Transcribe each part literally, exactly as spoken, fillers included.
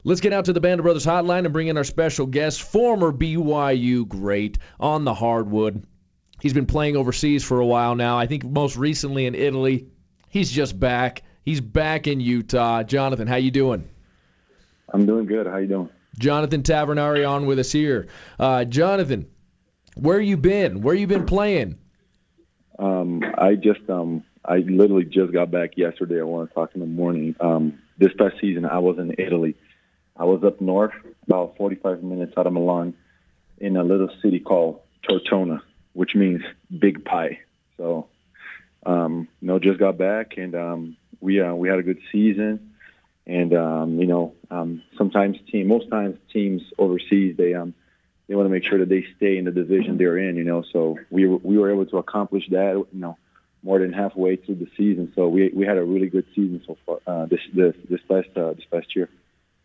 Let's get out to the Band of Brothers hotline and bring in our special guest, former B Y U great on the hardwood. He's been playing overseas for a while now. I think most recently in Italy. He's just back. He's back in Utah. Jonathan, how you doing? I'm doing good. How you doing? Jonathan Tavernari on with us here. Uh, Jonathan, where you been? Where you been playing? Um, I just um, I literally just got back yesterday at one o'clock in the morning. Um, this past season, I was in Italy. I was up north, about forty-five minutes out of Milan, in a little city called Tortona, which means big pie. So, um, you know, just got back, and um, we uh, we had a good season. And um, you know, um, sometimes team, most times teams overseas, they um, they want to make sure that they stay in the division they're in. You know, so we were, we were able to accomplish that. You know, more than halfway through the season. So we we had a really good season so far uh, this this this past uh, this past year.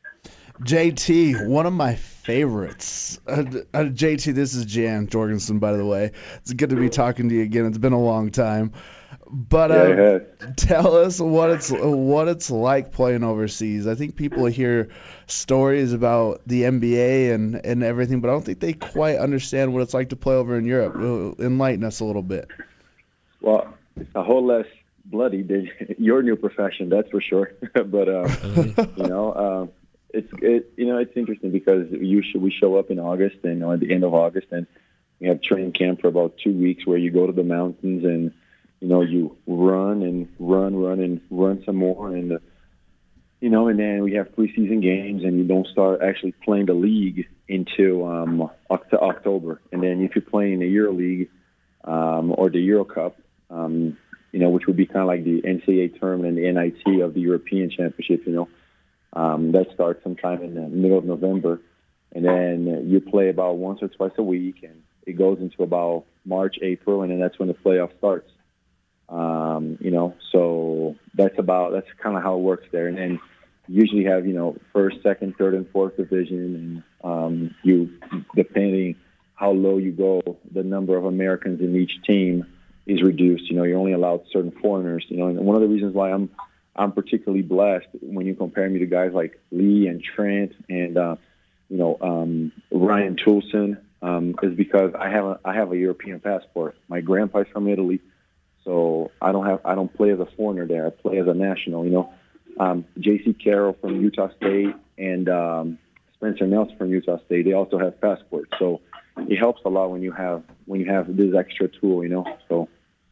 J T, one of my favorites. Uh, uh, J T, this is Jan Jorgensen, by the way. It's good to be talking to you again. It's been a long time. But uh, yeah, tell us what it's what it's like playing overseas. I think people hear stories about the N B A and, and everything, but I don't think they quite understand what it's like to play over in Europe. Enlighten us a little bit. Well, it's a whole less bloody than your new profession, that's for sure. but uh, you know, uh, it's it, you know it's interesting because you should, we show up in August and you know, at the end of August, and we have training camp for about two weeks where you go to the mountains and you know, you run and run, run and run some more, and uh, you know, and then we have preseason games, and you don't start actually playing the league until um, Oct- October. And then if you're playing the EuroLeague um, or the Euro Cup, um, you know, which would be kind of like the N C double A tournament and the N I T of the European Championship, you know, um, that starts sometime in the middle of November, and then you play about once or twice a week, and it goes into about March, April, and then that's when the playoff starts. Um, you know, so that's about, that's kind of how it works there. And then you usually have, you know, first, second, third, and fourth division. And um, you, depending how low you go, the number of Americans in each team is reduced. You know, you're only allowed certain foreigners, you know, and one of the reasons why I'm, I'm particularly blessed when you compare me to guys like Lee and Trent and, uh, you know, um, Ryan Toulson, um, is because I have a, I have a European passport. My grandpa's from Italy. So I don't have I don't play as a foreigner there. I play as a national. You know, um, J C Carroll from Utah State and um, Spencer Nelson from Utah State. They also have passports. So it helps a lot when you have when you have this extra tool. You know. So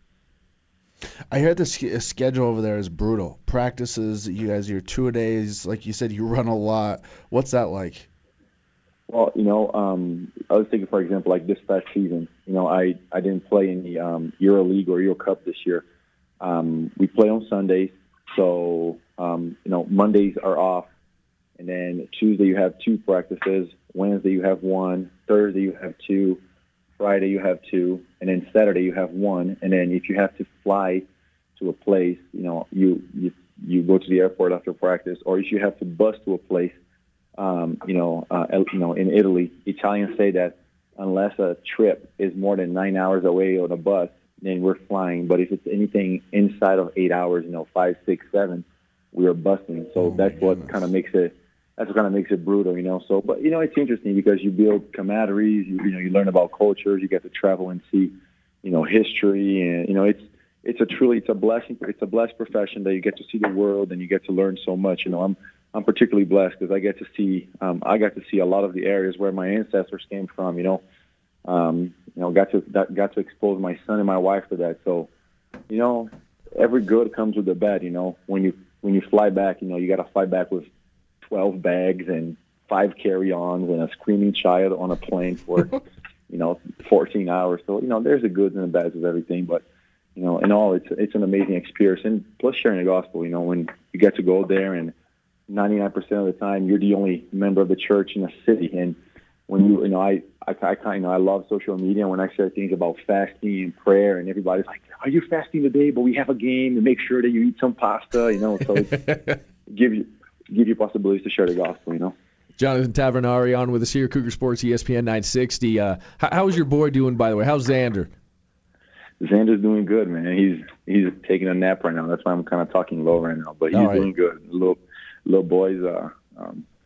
I heard the sch- schedule over there is brutal. Practices, you guys, your two a days. Like you said, you run a lot. What's that like? Well, you know, um, I was thinking, for example, like this past season, you know, I, I didn't play in the um, EuroLeague or Euro Cup this year. Um, we play on Sundays, so, um, you know, Mondays are off, and then Tuesday you have two practices, Wednesday you have one, Thursday you have two, Friday you have two, and then Saturday you have one, and then if you have to fly to a place, you know, you, you, you go to the airport after practice, or if you have to bus to a place, Um, you know, uh, you know, in Italy, Italians say that unless a trip is more than nine hours away on a bus, then we're flying. But if it's anything inside of eight hours, you know, five, six, seven, we are busing. So oh that's what kind of makes it. That's what kind of makes it brutal, you know. So, but you know, it's interesting because you build camaraderies. You, you know, you learn about cultures. You get to travel and see, you know, history, and you know, it's it's a truly it's a blessing. It's a blessed profession that you get to see the world and you get to learn so much. You know, I'm. I'm particularly blessed because I get to see um, I got to see a lot of the areas where my ancestors came from. You know, um, you know, got to that, got to expose my son and my wife to that. So, you know, every good comes with a bad. You know, when you when you fly back, you know, you got to fly back with twelve bags and five carry-ons and a screaming child on a plane for you know fourteen hours. So, you know, there's the goods and the bads of everything, but. You know, in all, it's it's an amazing experience, and plus sharing the gospel. You know, when you get to go there and ninety-nine percent of the time, you're the only member of the church in the city. And when you, you know, I, I, I kind of, you know, I love social media. When I share things about fasting and prayer, and everybody's like, "Are you fasting today?" But we have a game, and make sure that you eat some pasta. You know, so it's, give you give you possibilities to share the gospel. You know. Jonathan Tavernari on with us here, Cougar Sports, E S P N nine sixty. Uh, how, how's your boy doing, by the way? How's Xander? Xander's doing good, man. He's he's taking a nap right now. That's why I'm kind of talking low right now. But he's All right. doing good. Little little boy's uh, um,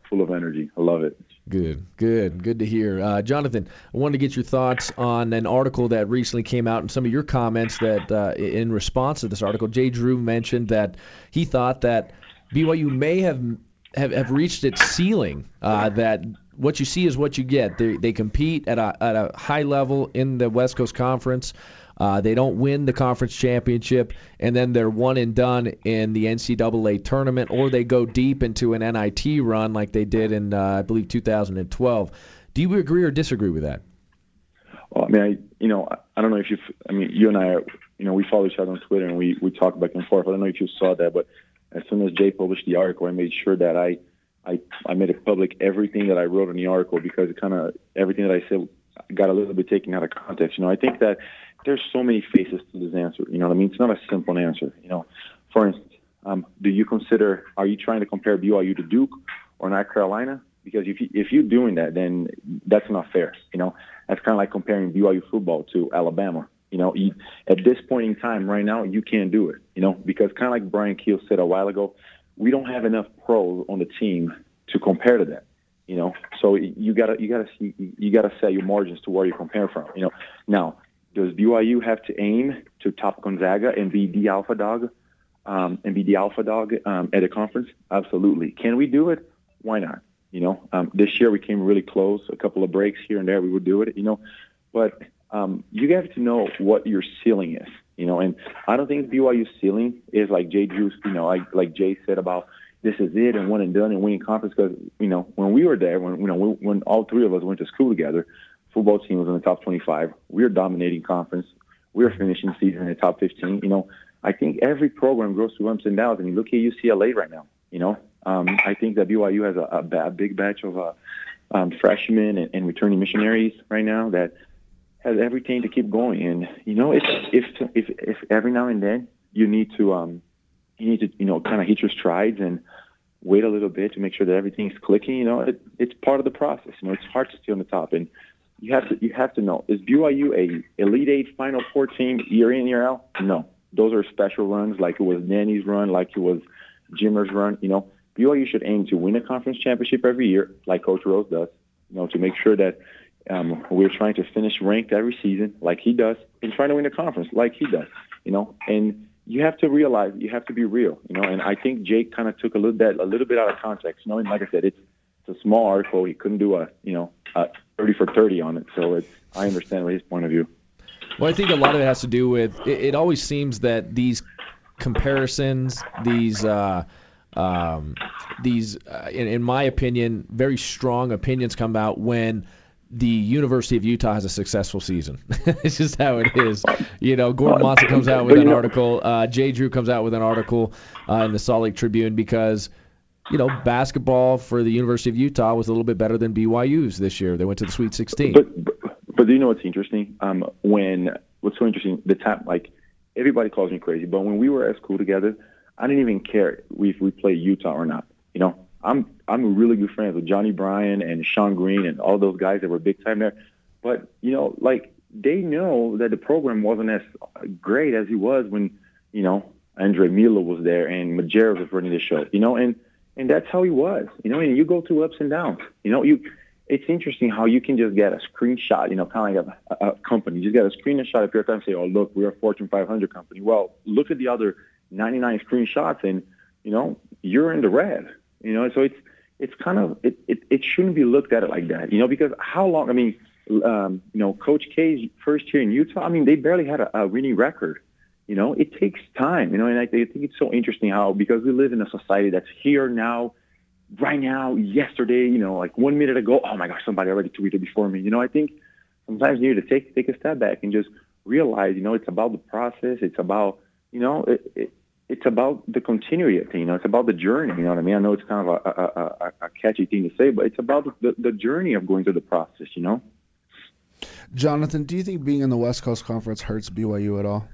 full of energy. I love it. Good, good, good to hear. Uh, Jonathan, I wanted to get your thoughts on an article that recently came out and some of your comments that uh, in response to this article. Jay Drew mentioned that he thought that B Y U may have have, have reached its ceiling, uh, that what you see is what you get. They, they compete at a, at a high level in the West Coast Conference. Uh, they don't win the conference championship, and then they're one and done in the N C double A tournament, or they go deep into an N I T run like they did in, uh, I believe, two thousand twelve. Do you agree or disagree with that? Well, I mean, I, you know, I don't know if you, I mean, you and I, are, you know, we follow each other on Twitter and we, we talk back and forth. I don't know if you saw that, but as soon as Jay published the article, I made sure that I, I, I made it public everything that I wrote in the article, because it kind of everything that I said got a little bit taken out of context. You know, I think that there's so many faces to this answer. You know what I mean? It's not a simple answer. You know, for instance, um, do you consider, are you trying to compare B Y U to Duke or North Carolina? Because if you, if you're doing that, then that's not fair. You know, that's kind of like comparing B Y U football to Alabama. You know, you, at this point in time right now, you can't do it. You know, because kind of like Brian Keel said a while ago, we don't have enough pros on the team to compare to that. You know, so you gotta you gotta see, you gotta set your margins to where you compare from. You know, now does B Y U have to aim to top Gonzaga and be the alpha dog, um, and be the alpha dog um, at a conference? Absolutely. Can we do it? Why not? You know, um, this year we came really close. A couple of breaks here and there, we would do it. You know, but um, you have to know what your ceiling is. You know, and I don't think B Y U's ceiling is like Jay Drew, you know, like like Jay said about this is it and one and done and winning conference. Because you know, when we were there, when you know, when, when all three of us went to school together, football team was in the top twenty-five. We were dominating conference. We were finishing season in the top fifteen. You know, I think every program goes through ups and downs. And you look at U C L A right now. You know, um, I think that B Y U has a, a, a big batch of uh, um, freshmen and, and returning missionaries right now that has everything to keep going. And you know, if if if, if every now and then you need to um, you need to you know kind of hit your strides and wait a little bit to make sure that everything's clicking. You know, it, it's part of the process. You know, it's hard to stay on the top, and you have to you have to know, is B Y U a Elite Eight Final Four team year in, year out? No. Those are special runs, like it was Nanny's run, like it was Jimmer's run. You know, B Y U should aim to win a conference championship every year, like Coach Rose does, you know, to make sure that um, we're trying to finish ranked every season, like he does, and trying to win a conference, like he does, you know. And you have to realize, you have to be real, you know. And I think Jake kind of took a little bit, a little bit out of context, you know. And like I said, it's it's a small article. He couldn't do a, you know, a thirty for thirty on it. So it's, I understand his point of view. Well, I think a lot of it has to do with, it, it always seems that these comparisons, these, uh, um, these, uh, in, in my opinion, very strong opinions come out when the University of Utah has a successful season. It's just how it is. You know, Gordon Monson comes out with an article. Uh, Jay Drew comes out with an article uh, in the Salt Lake Tribune because, you know, basketball for the University of Utah was a little bit better than B Y U's this year. They went to the Sweet sixteen. But, but, but do you know what's interesting? Um, when what's so interesting, the time, like, everybody calls me crazy, but when we were at school together, I didn't even care if we played Utah or not. You know, I'm I'm really good friends with Johnny Bryan and Sean Green and all those guys that were big time there. But, you know, like, they know that the program wasn't as great as it was when, you know, Andre Milo was there and Majerus was running the show, you know, and And that's how he was, you know, and you go through ups and downs. You know, you it's interesting how you can just get a screenshot, you know, kind of like a, a company. You just get a screenshot of your time and say, oh, look, we're a Fortune five hundred company. Well, look at the other ninety-nine screenshots and, you know, you're in the red, you know. So it's it's kind of, it, it, it shouldn't be looked at it like that, you know, because how long, I mean, um, you know, Coach K's first year in Utah, I mean, they barely had a, a winning record. You know, it takes time, you know, and I think it's so interesting how, because we live in a society that's here now, right now, yesterday, you know, like one minute ago, oh my gosh, somebody already tweeted before me. You know, I think sometimes you need to take take a step back and just realize, you know, it's about the process. It's about, you know, it, it, it's about the continuity of thing. You know, it's about the journey. You know what I mean? I know it's kind of a, a, a, a catchy thing to say, but it's about the, the journey of going through the process, you know? Jonathan, do you think being in the West Coast Conference hurts B Y U at all?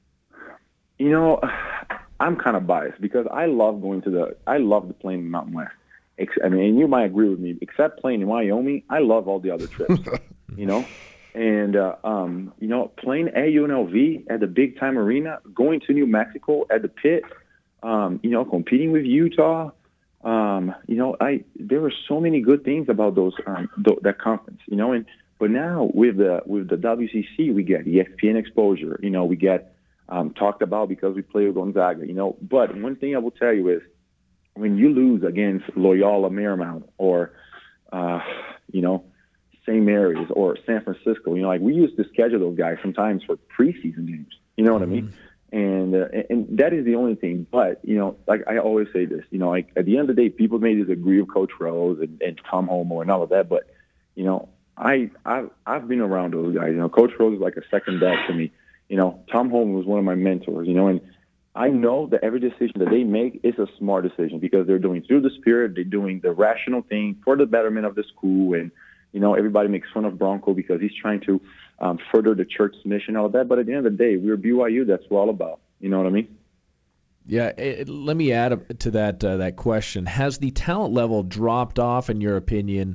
You know, I'm kind of biased because I love going to the, I love the playing in Mountain West. I mean, and you might agree with me, except playing in Wyoming, I love all the other trips, you know? And, uh, um, you know, playing at U N L V at the big time arena, going to New Mexico at the pit, um, you know, competing with Utah, Um, you know, I there were so many good things about those um, th- that conference. You know, and but now with the with the W C C, we get E S P N exposure. You know, we get um, talked about because we play with Gonzaga. You know, but one thing I will tell you is when you lose against Loyola Marymount or uh, you know, Saint Mary's or San Francisco, you know, like we used to schedule those guys sometimes for preseason games. You know what mm-hmm. I mean? And uh, and that is the only thing. But, you know, like I always say this, you know, like at the end of the day, people may disagree with Coach Rose and, and Tom Homo and all of that. But, you know, I, I've, I've been around those guys. You know, Coach Rose is like a second dad to me. You know, Tom Homo was one of my mentors, you know, and I know that every decision that they make is a smart decision because they're doing through the spirit. They're doing the rational thing for the betterment of the school. And, you know, everybody makes fun of Bronco because he's trying to um, further the church's mission, all of that. But at the end of the day, we're B Y U. That's what we're all about. You know what I mean? Yeah. It, let me add to that uh, that question. Has the talent level dropped off, in your opinion,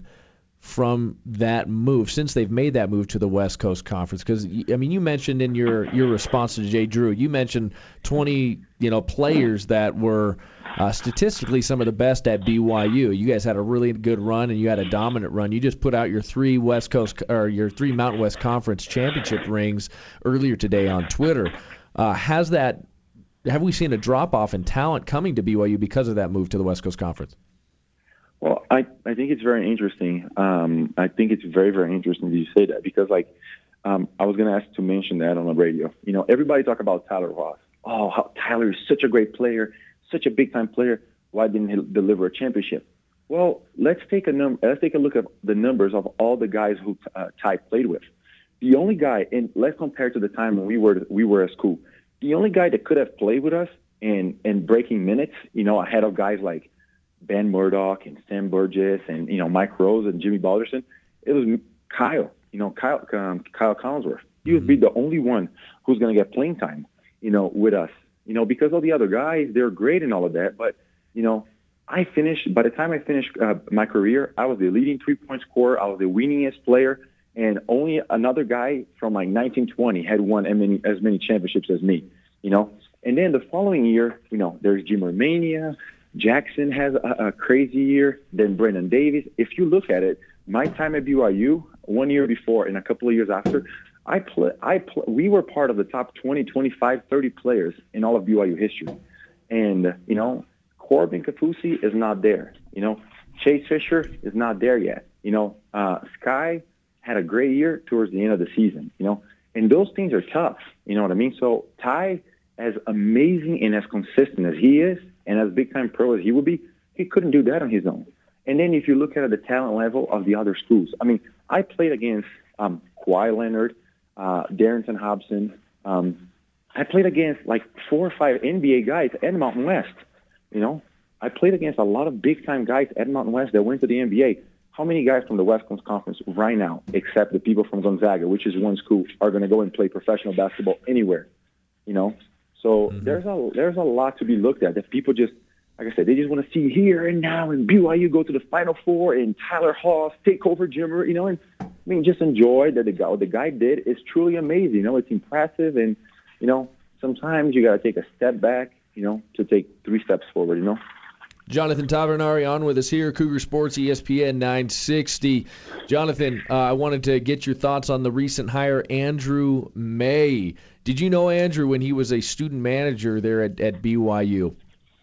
from that move since they've made that move to the West Coast Conference? Because I mean, you mentioned in your your response to Jay Drew, you mentioned twenty you know players that were uh, statistically some of the best at B Y U. You guys had a really good run and you had a dominant run. You just put out your three West Coast or your three Mountain West Conference championship rings earlier today on Twitter. Uh, has that have we seen a drop off in talent coming to B Y U because of that move to the West Coast Conference? Well, I, I think it's very interesting. Um, I think it's very, very interesting that you say that because, like, um, I was going to ask to mention that on the radio. You know, everybody talk about Tyler Ross. Oh, how Tyler is such a great player, such a big-time player. Why didn't he deliver a championship? Well, let's take a num- Let's take a look at the numbers of all the guys who uh, Ty played with. The only guy, and let's compare to the time when we were we were at school. The only guy that could have played with us and and breaking minutes, you know, ahead of guys like Ben Murdoch and Sam Burgess and, you know, Mike Rose and Jimmy Balderson, it was Kyle, you know, Kyle um, Kyle Collinsworth. He would be the only one who's going to get playing time, you know, with us, you know, because all the other guys, they're great and all of that. But, you know, I finished, by the time I finished uh, my career, I was the leading three-point scorer. I was the winningest player. And only another guy from like nineteen twenty had won as many, as many championships as me, you know. And then the following year, you know, there's Jim Romania. Jackson has a, a crazy year. Then Brennan Davis. If you look at it, my time at B Y U, one year before and a couple of years after, I play. I play, we were part of the top twenty, twenty-five, thirty players in all of B Y U history. And you know, Corbin Kafusi is not there. You know, Chase Fisher is not there yet. You know, uh, Sky had a great year towards the end of the season. You know, and those things are tough. You know what I mean? So Ty, as amazing and as consistent as he is, and as big-time pro as he would be, he couldn't do that on his own. And then if you look at the talent level of the other schools, I mean, I played against um, Kawhi Leonard, uh, Darrington Hobson. Um, I played against like four or five N B A guys at Mountain West. You know, I played against a lot of big-time guys at Mountain West that went to the N B A. How many guys from the West Coast Conference right now, except the people from Gonzaga, which is one school, are going to go and play professional basketball anywhere? You know, so mm-hmm. there's a there's a lot to be looked at that people just, like I said, they just want to see here and now, and B Y U go to the Final Four, and Tyler Haws take over Jimmer, you know, and I mean, just enjoy that the guy, what the guy did is truly amazing. You know, it's impressive, and, you know, sometimes you got to take a step back, you know, to take three steps forward, you know. Jonathan Tavernari on with us here, Cougar Sports, E S P N nine sixty. Jonathan, uh, I wanted to get your thoughts on the recent hire, Andrew May. Did you know Andrew when he was a student manager there at, at B Y U?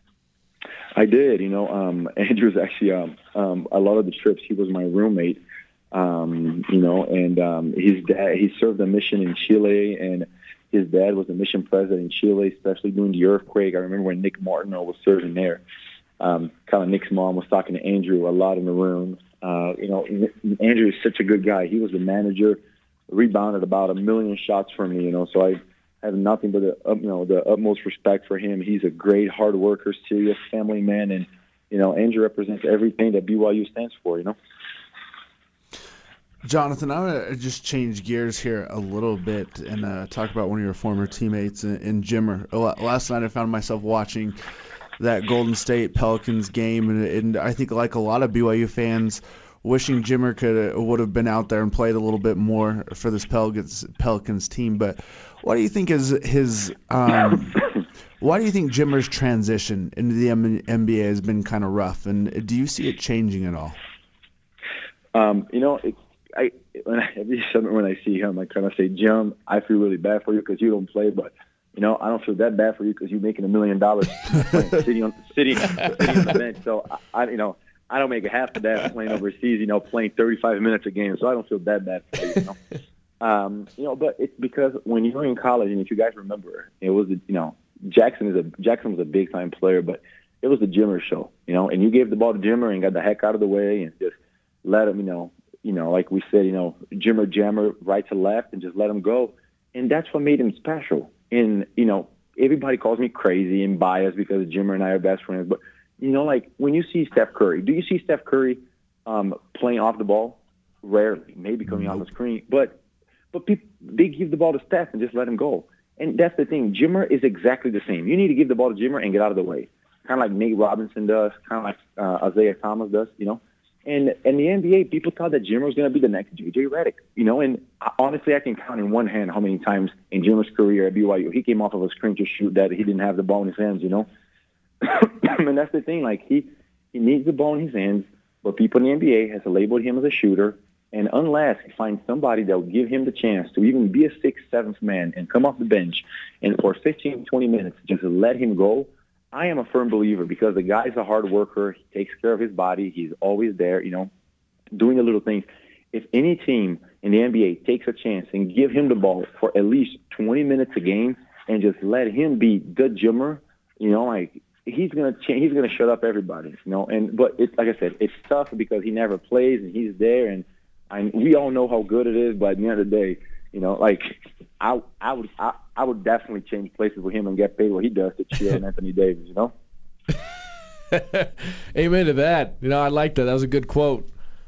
I did. You know, um, Andrew's actually um, um, a lot of the trips. He was my roommate. Um, you know, and um, his dad. He served a mission in Chile, and his dad was the mission president in Chile, especially during the earthquake. I remember when Nick Martineau was serving there. Um, kind of Nick's mom was talking to Andrew a lot in the room. Uh, you know, Andrew is such a good guy. He was the manager, rebounded about a million shots for me. You know, so I have nothing but the you know the utmost respect for him. He's a great hard worker, serious family man, and you know, Andrew represents everything that B Y U stands for. You know. Jonathan, I want to just change gears here a little bit and uh, talk about one of your former teammates in, in Jimmer. Last night I found myself watching that Golden State Pelicans game, and, and I think like a lot of B Y U fans, wishing Jimmer could would have been out there and played a little bit more for this Pelicans Pelicans team. But what do you think is his um, Why do you think Jimmer's transition into the M- NBA has been kind of rough, and do you see it changing at all? Um, you know, it, I when I every summer when I see him, I kind of say, Jim, I feel really bad for you because you don't play, but you know, I don't feel that bad for you because you're making a million dollars sitting on sitting sitting on the bench. So I, I, you know, I don't make half of that playing overseas. You know, playing thirty-five minutes a game, so I don't feel that bad for you. You know, um, you know, but it's because when you were in college, and if you guys remember, it was you know, Jackson is a Jackson was a big time player, but it was the Jimmer show. You know, and you gave the ball to Jimmer and got the heck out of the way and just let him, you know, you know, like we said, you know, Jimmer jammer right to left and just let him go, and that's what made him special. And, you know, everybody calls me crazy and biased because Jimmer and I are best friends. But, you know, like when you see Steph Curry, do you see Steph Curry um, playing off the ball? Rarely, maybe coming off the screen. But but people, they give the ball to Steph and just let him go. And that's the thing. Jimmer is exactly the same. You need to give the ball to Jimmer and get out of the way. Kind of like Nate Robinson does, kind of like uh, Isaiah Thomas does, you know. And in the N B A, people thought that Jimmer was going to be the next J J Redick, you know. And honestly, I can count in one hand how many times in Jimmer's career at B Y U he came off of a screen to shoot that he didn't have the ball in his hands, you know. And that's the thing. Like he, he needs the ball in his hands, but people in the N B A has labeled him as a shooter. And unless he finds somebody that will give him the chance to even be a sixth, seventh man and come off the bench and for fifteen, twenty minutes just let him go, I am a firm believer because the guy's a hard worker. He takes care of his body. He's always there, you know, doing the little things. If any team in the N B A takes a chance and give him the ball for at least twenty minutes a game and just let him be the Jimmer, you know, like he's gonna change. He's gonna shut up everybody, you know. And but it's like I said, it's tough because he never plays and he's there, and I, we all know how good it is. But at the end of the day, you know, like I, I would, I, I would definitely change places with him and get paid what he does to cheer on Anthony Davis. You know. Amen to that. You know, I like that. That was a good quote.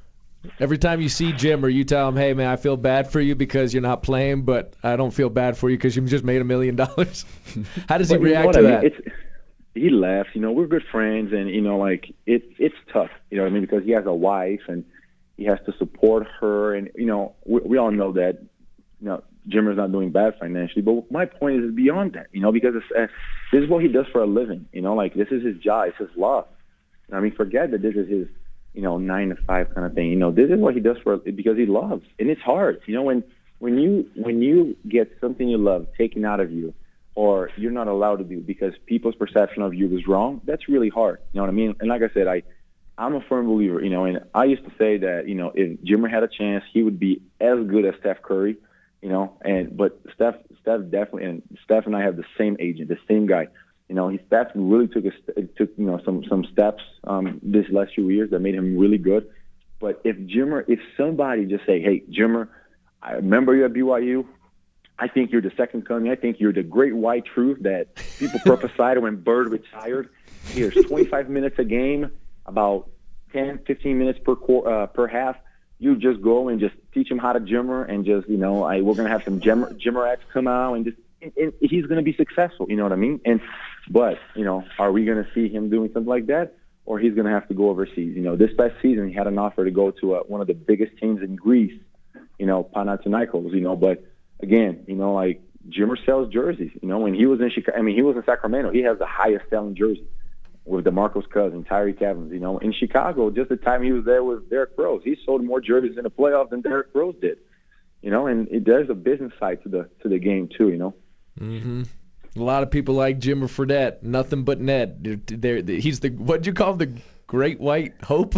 Every time you see Jim or you tell him, hey, man, I feel bad for you because you're not playing, but I don't feel bad for you because you just made a million dollars. How does he but react you know to I mean? that? It's, he laughs. You know, we're good friends, and, you know, like, it, it's tough, you know what I mean, because he has a wife, and he has to support her, and, you know, we, we all know that, you know, Jimmer's not doing bad financially, but my point is beyond that, you know, because it's, uh, this is what he does for a living, you know, like, this is his job, it's his love. I mean, forget that this is his, you know, nine to five kind of thing. You know, this is what he does for because he loves, and it's hard. You know, when when you when you get something you love taken out of you, or you're not allowed to do because people's perception of you is wrong, that's really hard. You know what I mean? And like I said, I I'm a firm believer. You know, and I used to say that, you know, if Jimmer had a chance, he would be as good as Steph Curry. You know, and but Steph Steph definitely, and Steph and I have the same agent, the same guy. You know, he Steph really took a, took you know some some steps um, this last few years that made him really good. But if Jimmer, if somebody just say, hey, Jimmer, I remember you at B Y U. I think you're the second coming. I think you're the great white truth that people prophesied when Bird retired. Here's twenty-five minutes a game, about ten, fifteen minutes per qu- uh, per half. You just go and just teach him how to Jimmer, and just, you know, I, we're going to have some Jimmer, Jimmer come out, and just and, and he's going to be successful. You know what I mean? And But, you know, are we going to see him doing something like that, or he's going to have to go overseas? You know, this past season he had an offer to go to uh, one of the biggest teams in Greece, you know, Panathinaikos, you know. But, again, you know, like, Jimmer sells jerseys. You know, when he was in Chicago, I mean, he was in Sacramento. He has the highest selling jersey with DeMarcus Cousins, Tyreke Evans. You know, in Chicago, just the time he was there with Derrick Rose, he sold more jerseys in the playoffs than Derrick Rose did. You know, and it, there's a business side to the to the game, too, you know. Mm-hmm. A lot of people like Jimmer Fredette, nothing but net. They're, they're, he's the, what'd you call him, the Great White Hope?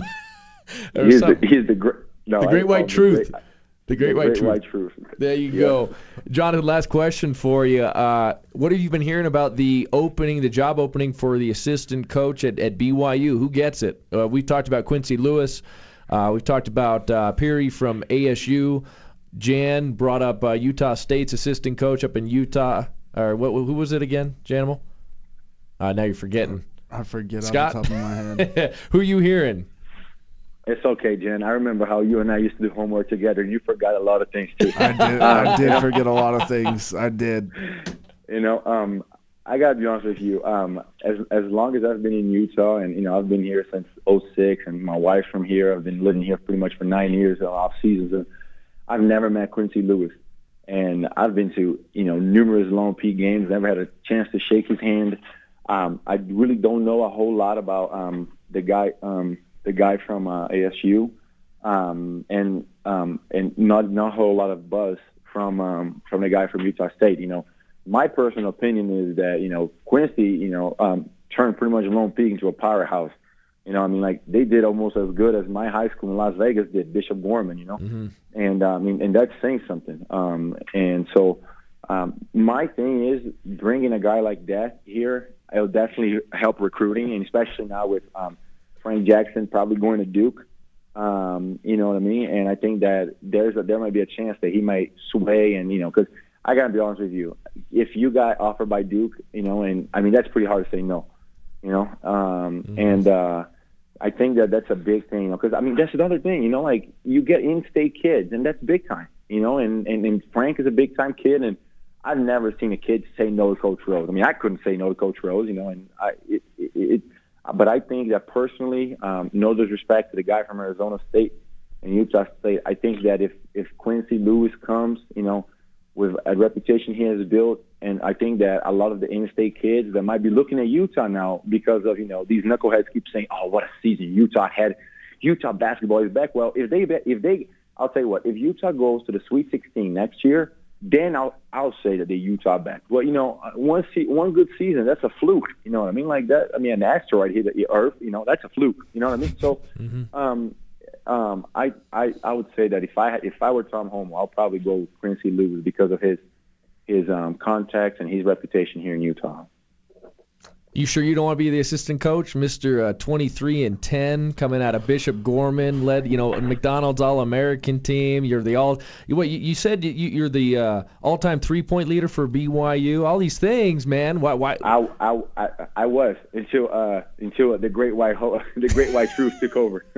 he's, the, he's the great, no, the Great White Truth. The great, the Great, the White, great truth. White Truth. There you yeah. go. Jonathan, last question for you. Uh, what have you been hearing about the opening, the job opening for the assistant coach at, at B Y U? Who gets it? Uh, we've talked about Quincy Lewis. Uh, we've talked about uh, Peary from A S U. Jan brought up uh, Utah State's assistant coach up in Utah. Or what? Who was it again, Janimal? Uh, now you're forgetting. I forget Scott? off the top of my head. Who you hearing? It's okay, Jen. I remember how you and I used to do homework together, and you forgot a lot of things too. I did. I did forget a lot of things. I did. You know, um, I gotta be honest with you. Um, as as long as I've been in Utah, and you know, I've been here since oh six, and my wife's from here. I've been living here pretty much for nine years on off seasons, and I've never met Quincy Lewis. and I've been to you know numerous Lone Peak games. Never had a chance to shake his hand. Um, I really don't know a whole lot about um, the guy, um, the guy from uh, A S U, um, and um, and not not a whole lot of buzz from um, from the guy from Utah State. You know, my personal opinion is that you know Quincy, you know, um, turned pretty much Lone Peak into a powerhouse. You know, I mean, like they did almost as good as my high school in Las Vegas did, Bishop Gorman. You know, mm-hmm. and uh, I mean, and that's saying something. Um, and so, um, my thing is bringing a guy like that here. It'll definitely help recruiting, and especially now with um, Frank Jackson probably going to Duke. Um, you know what I mean? And I think that there's a, there might be a chance that he might sway, and you know, because I gotta be honest with you, if you got offered by Duke, you know, and I mean that's pretty hard to say no, you know, um, mm-hmm. and uh, I think that that's a big thing, because I mean that's another thing, you know, like you get in-state kids, and that's big time, you know, and and, and Frank is a big time kid, and I've never seen a kid say no to Coach Rose. I mean, I couldn't say no to Coach Rose, you know, and I, it, it, it but I think that personally, um, no disrespect to the guy from Arizona State and Utah State, I think that if, if Quincy Lewis comes, you know, with a reputation he has built, and I think that a lot of the in-state kids that might be looking at Utah now because of, you know, these knuckleheads keep saying, oh, what a season Utah had. Utah basketball is back. Well, if they, if they, I'll tell you what, if Utah goes to the Sweet sixteen next year, then I'll I'll say that they Utah back. Well, you know, one se- one good season, that's a fluke. You know what I mean? Like that. I mean, an asteroid hit the Earth. You know, that's a fluke. You know what I mean? So, mm-hmm. um, um, I I I would say that if I had, if I were Tom Holmoe, I'll probably go with Quincy Lewis because of his his um, contacts and his reputation here in Utah. You sure you don't want to be the assistant coach, Mister Uh, twenty-three and ten, coming out of Bishop Gorman, led you know McDonald's All-American team. You're the all. You, what you, you said you, you're the uh, all-time three-point leader for B Y U. All these things, man. Why? Why? I I I, I was until uh until the Great White Ho- the Great White Truth took over.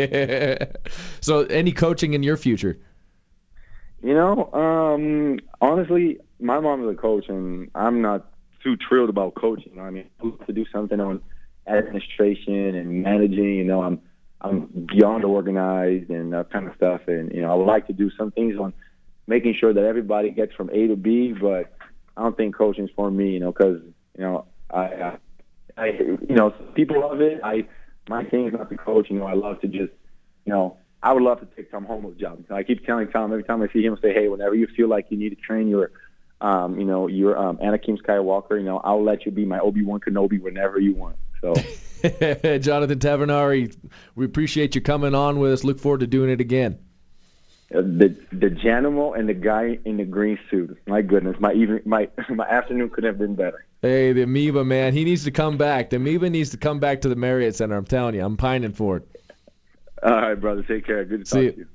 So, any coaching in your future? You know, um, honestly, my mom is a coach, and I'm not too thrilled about coaching. You know? I mean, to do something on administration and managing, you know, I'm I'm beyond organized and that kind of stuff. And, you know, I would like to do some things on making sure that everybody gets from A to B, but I don't think coaching is for me, you know, because, you know, I, I, I, you know, people love it. I, my thing is not to coach. You know, I love to just, you know, I would love to take Tom Holmoe's job. I keep telling Tom every time I see him, say, hey, whenever you feel like you need to train your Um, you know, you're um, Anakin Skywalker. You know, I'll let you be my Obi-Wan Kenobi whenever you want. So, Jonathan Tavernari, we appreciate you coming on with us. Look forward to doing it again. Uh, the the Janimal and the guy in the green suit. My goodness, my even my my afternoon could have been better. Hey, the Amoeba man, he needs to come back. The Amoeba needs to come back to the Marriott Center. I'm telling you, I'm pining for it. All right, brother. Take care. Good to See talk to you.